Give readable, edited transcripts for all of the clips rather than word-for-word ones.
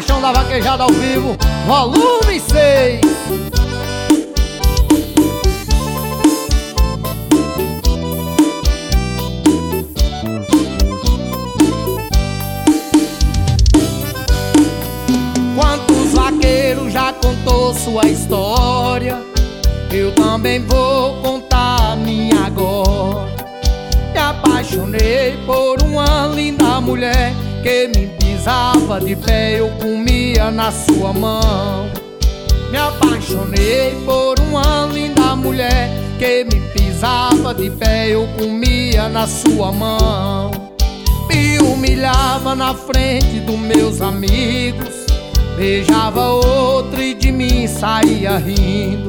Paixão da Vaquejada ao vivo, volume 6. Quantos vaqueiros já contou sua história, eu também vou contar a minha agora. Me apaixonei por uma linda mulher que me pisava de pé, eu comia na sua mão. Me apaixonei por uma linda mulher que me pisava de pé, eu comia na sua mão. Me humilhava na frente dos meus amigos, beijava outro e de mim saía rindo.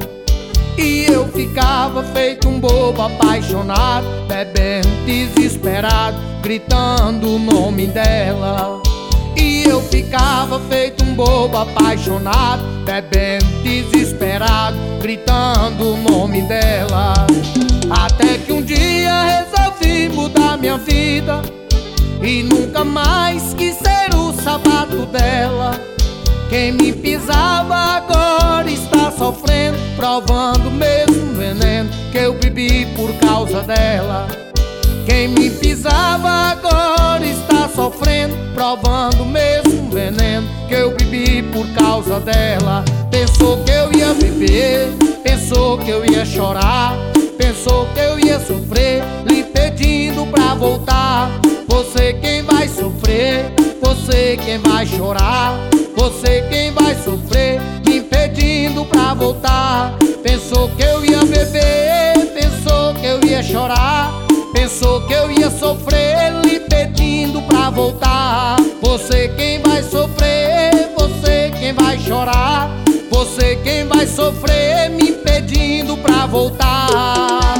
E eu ficava feito um bobo apaixonado, bebendo desesperado, gritando o nome dela. E eu ficava feito um bobo apaixonado, bebendo desesperado, gritando o nome dela. Até que um dia resolvi mudar minha vida e nunca mais quis ser o sapato dela. Quem me pisava agora está sofrendo, provando o mesmo veneno que eu bebi por causa dela. Quem me pisava agora está sofrendo, provando o mesmo veneno que eu bebi por causa dela. Pensou que eu ia beber, pensou que eu ia chorar, pensou que eu ia sofrer, lhe pedindo pra voltar. Você quem vai sofrer, você quem vai chorar, você quem vai sofrer, me pedindo pra voltar. Pensou que eu ia beber, pensou que eu ia chorar, pensou que eu ia sofrer, lhe pedindo pra voltar. Você quem vai sofrer, você quem vai chorar, você quem vai sofrer, me pedindo pra voltar.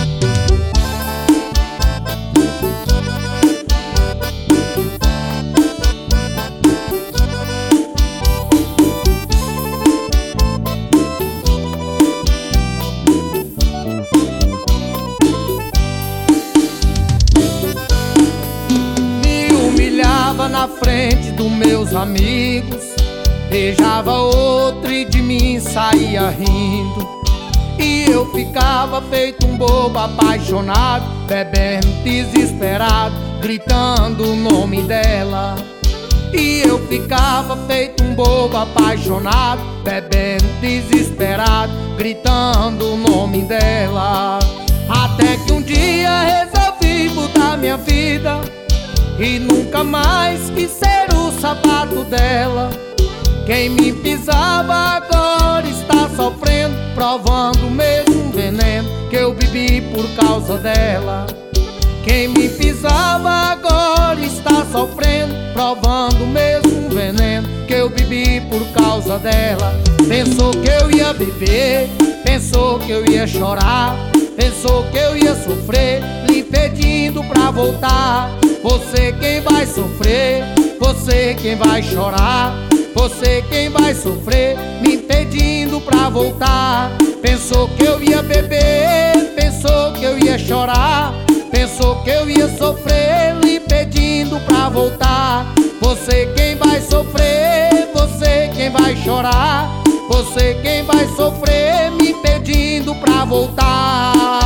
Na frente dos meus amigos, beijava outro e de mim saía rindo. E eu ficava feito um bobo apaixonado, bebendo desesperado, gritando o nome dela. E eu ficava feito um bobo apaixonado, bebendo desesperado, gritando o nome dela. Até que um dia resolvi mudar minha vida e nunca mais quis ser o sapato dela. Quem me pisava agora está sofrendo, provando o mesmo veneno que eu bebi por causa dela. Quem me pisava agora está sofrendo, provando o mesmo veneno que eu bebi por causa dela. Pensou que eu ia beber, pensou que eu ia chorar, pensou que eu ia sofrer, lhe pedindo pra voltar. Você quem vai sofrer, você quem vai chorar, você quem vai sofrer, me pedindo pra voltar. Pensou que eu ia beber, pensou que eu ia chorar, pensou que eu ia sofrer, lhe pedindo pra voltar. Você quem vai sofrer, você quem vai chorar, você quem vai sofrer, me pedindo pra voltar.